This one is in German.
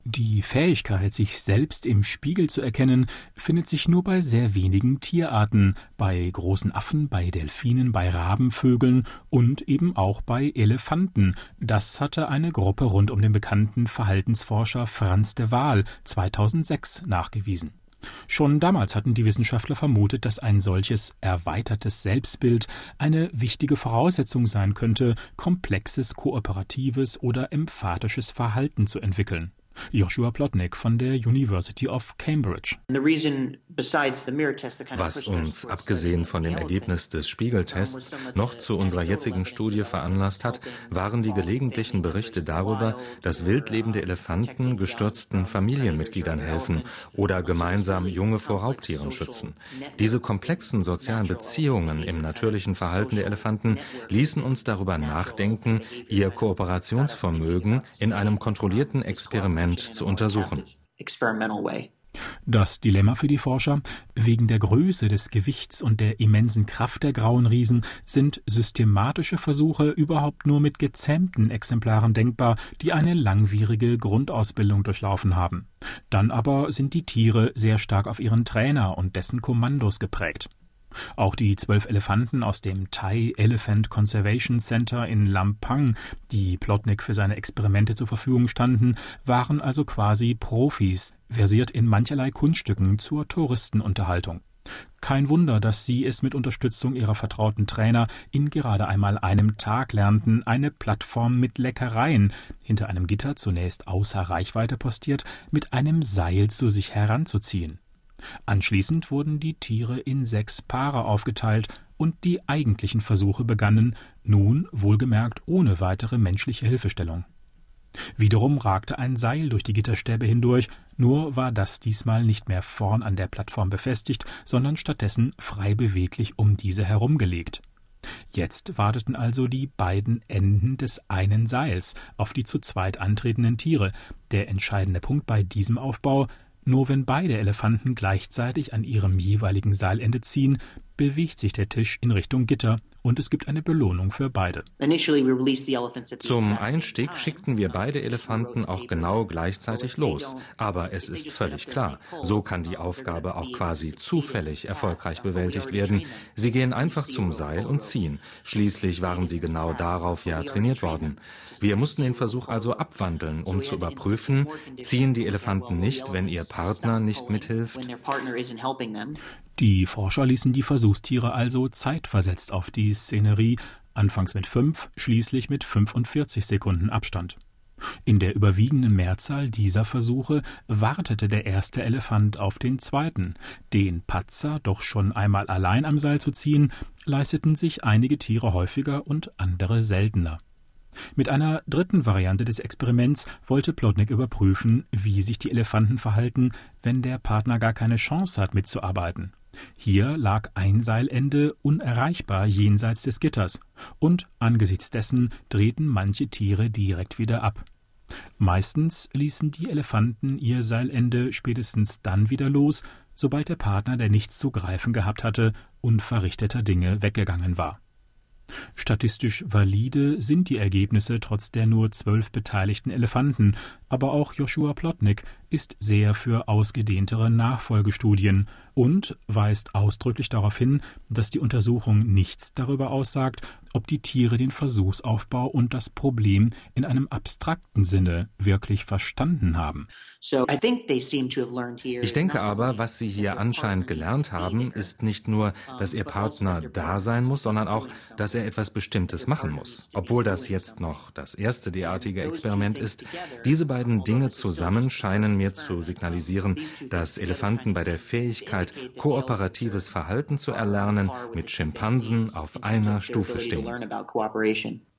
Die Fähigkeit, sich selbst im Spiegel zu erkennen, findet sich nur bei sehr wenigen Tierarten, bei großen Affen, bei Delfinen, bei Rabenvögeln und eben auch bei Elefanten. Das hatte eine Gruppe rund um den bekannten Verhaltensforscher Frans de Waal 2006 nachgewiesen. Schon damals hatten die Wissenschaftler vermutet, dass ein solches erweitertes Selbstbild eine wichtige Voraussetzung sein könnte, komplexes, kooperatives oder emphatisches Verhalten zu entwickeln. Joshua Plotnick von der University of Cambridge. Was uns, abgesehen von dem Ergebnis des Spiegeltests, noch zu unserer jetzigen Studie veranlasst hat, waren die gelegentlichen Berichte darüber, dass wild lebende Elefanten gestürzten Familienmitgliedern helfen oder gemeinsam Junge vor Raubtieren schützen. Diese komplexen sozialen Beziehungen im natürlichen Verhalten der Elefanten ließen uns darüber nachdenken, ihr Kooperationsvermögen in einem kontrollierten Experiment zu untersuchen. Das Dilemma für die Forscher: Wegen der Größe, des Gewichts und der immensen Kraft der grauen Riesen sind systematische Versuche überhaupt nur mit gezähmten Exemplaren denkbar, die eine langwierige Grundausbildung durchlaufen haben. Dann aber sind die Tiere sehr stark auf ihren Trainer und dessen Kommandos geprägt. Auch die 12 Elefanten aus dem Thai Elephant Conservation Center in Lampang, die Plotnick für seine Experimente zur Verfügung standen, waren also quasi Profis, versiert in mancherlei Kunststücken zur Touristenunterhaltung. Kein Wunder, dass sie es mit Unterstützung ihrer vertrauten Trainer in gerade einmal einem Tag lernten, eine Plattform mit Leckereien, hinter einem Gitter zunächst außer Reichweite postiert, mit einem Seil zu sich heranzuziehen. Anschließend wurden die Tiere in 6 Paare aufgeteilt und die eigentlichen Versuche begannen, nun wohlgemerkt ohne weitere menschliche Hilfestellung. Wiederum ragte ein Seil durch die Gitterstäbe hindurch, nur war das diesmal nicht mehr vorn an der Plattform befestigt, sondern stattdessen frei beweglich um diese herumgelegt. Jetzt warteten also die beiden Enden des einen Seils auf die zu zweit antretenden Tiere. Der entscheidende Punkt bei diesem Aufbau: Nur wenn beide Elefanten gleichzeitig an ihrem jeweiligen Seilende ziehen, bewegt sich der Tisch in Richtung Gitter und es gibt eine Belohnung für beide. Zum Einstieg schickten wir beide Elefanten auch genau gleichzeitig los. Aber es ist völlig klar, so kann die Aufgabe auch quasi zufällig erfolgreich bewältigt werden. Sie gehen einfach zum Seil und ziehen. Schließlich waren sie genau darauf ja trainiert worden. Wir mussten den Versuch also abwandeln, um zu überprüfen, ziehen die Elefanten nicht, wenn ihr Partner nicht mithilft. Die Forscher ließen die Versuchstiere also zeitversetzt auf die Szenerie, anfangs mit 5, schließlich mit 45 Sekunden Abstand. In der überwiegenden Mehrzahl dieser Versuche wartete der erste Elefant auf den zweiten. Den Patzer, doch schon einmal allein am Seil zu ziehen, leisteten sich einige Tiere häufiger und andere seltener. Mit einer dritten Variante des Experiments wollte Plotnick überprüfen, wie sich die Elefanten verhalten, wenn der Partner gar keine Chance hat, mitzuarbeiten. Hier lag ein Seilende unerreichbar jenseits des Gitters und angesichts dessen drehten manche Tiere direkt wieder ab. Meistens ließen die Elefanten ihr Seilende spätestens dann wieder los, sobald der Partner, der nichts zu greifen gehabt hatte, unverrichteter Dinge weggegangen war. Statistisch valide sind die Ergebnisse trotz der nur 12 beteiligten Elefanten, aber auch Joshua Plotnick ist sehr für ausgedehntere Nachfolgestudien und weist ausdrücklich darauf hin, dass die Untersuchung nichts darüber aussagt, ob die Tiere den Versuchsaufbau und das Problem in einem abstrakten Sinne wirklich verstanden haben. Ich denke aber, was Sie hier anscheinend gelernt haben, ist nicht nur, dass Ihr Partner da sein muss, sondern auch, dass er etwas Bestimmtes machen muss. Obwohl das jetzt noch das erste derartige Experiment ist, diese beiden Dinge zusammen scheinen mir zu signalisieren, dass Elefanten bei der Fähigkeit, kooperatives Verhalten zu erlernen, mit Schimpansen auf einer Stufe stehen.